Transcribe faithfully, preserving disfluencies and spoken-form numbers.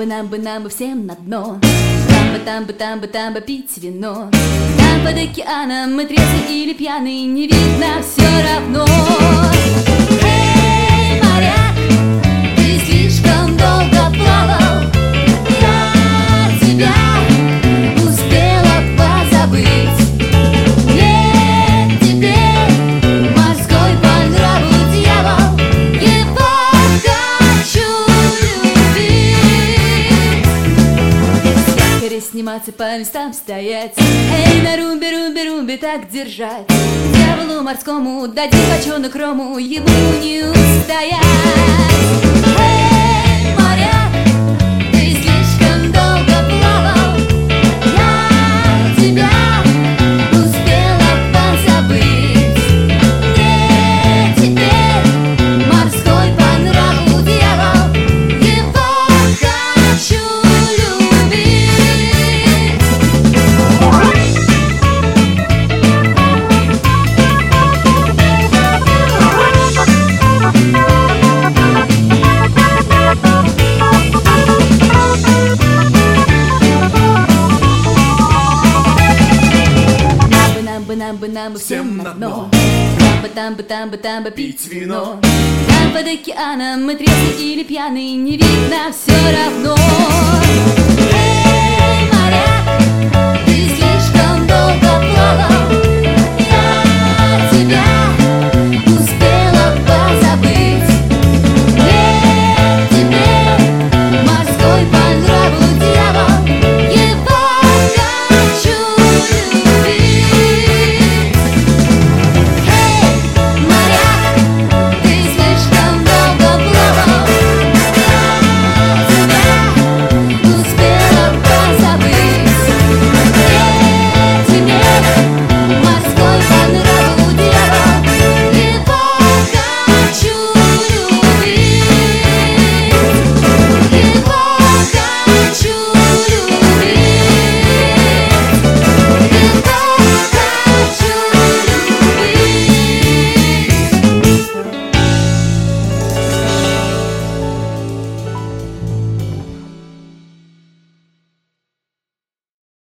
нам бы, нам бы всем на дно. Там бы, там бы, там бы, там бы пить вино. Там под океаном мы трезвы или пьяны, не видно все равно. Эй, моряк, ты слишком долго плавал, я тебя успела позабыть. Нет, теперь морской по нраву дьявол, его хочу любить. С якоря сниматься, по местам стоять, эй, на румбе, румбе, румбе так держать. Дьяволу морскому дадим бочонок рому, ему не устоять. Эй, моряк, ты слишком долго плавал, я тебя успела позабыть. Нет, теперь морской по нраву дьявол, его хочу любить. Нам бы, нам бы всем на дно. Там бы, там бы, там бы, там бы пить вино. Там под океаном мы трезвы или пьяны, не видно все равно.